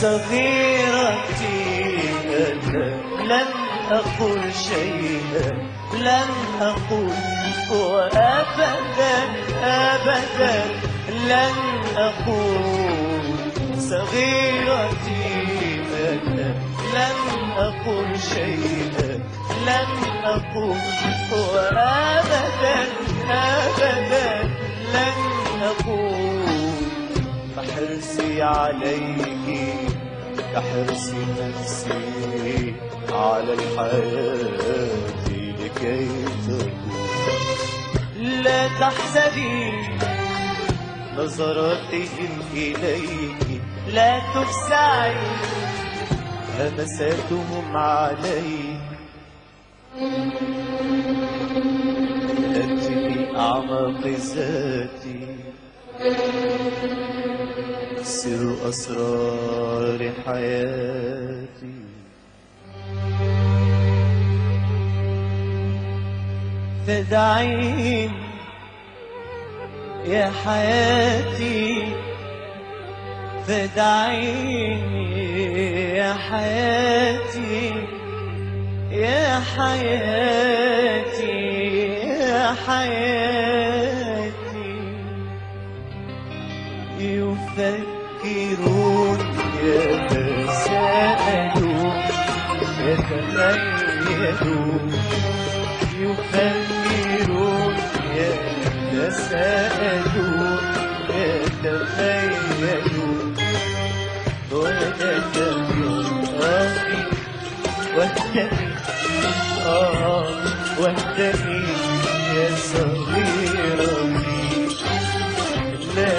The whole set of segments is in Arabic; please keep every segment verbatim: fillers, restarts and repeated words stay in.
صغيرتي أنا لن أقول شيئا، لن أقول وأبدا أبدا لن أقول. صغيرتي أنا لن أقول شيئا، لن أقول وأبدا أبدا لن أقول. فحرصي عليك كحرص نفسي على الحياة لكي تكون. لا تحسدي نظراتهم إليك، لا تفزعي همساتهم عليك. أنت في أعماق ذاتي سر أسرار حياتي. فدعيني يا حياتي، فدعيني يا حياتي، يا حياتي يا حياتي. يفكرون يتساءلون يتخيلون، يفكرون يتساءلون يتخيلون. وتتبعي واهتمي آه واهتمي يا صغيرتي، لا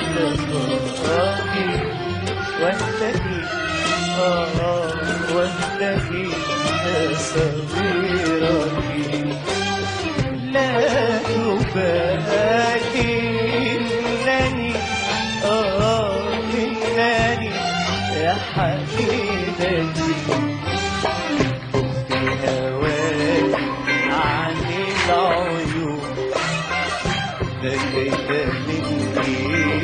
تخافي واهتمي آه واهتمي يا صغيرتي. لا تبالي إنني آه إنني يا حبيبتي خفي هواك عن العيون. لكيف مني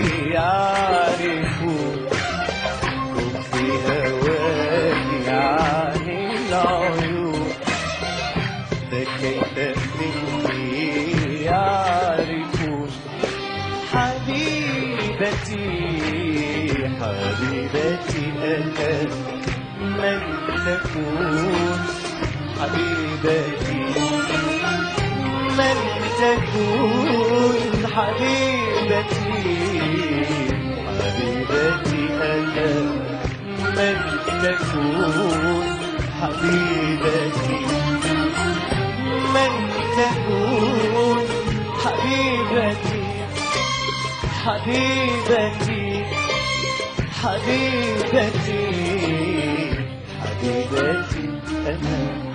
يعرفون خفي هواك عن العيون. لكيف مني يعرفون. حبيبتي حبيبتي أنا من تكون. حبيبتي من تكون. حبيبتي حبيبتي أنا من تكون. حبيبتي من تكون. حبيبتي حبيبتي حبيبتي حبيبتي أنا.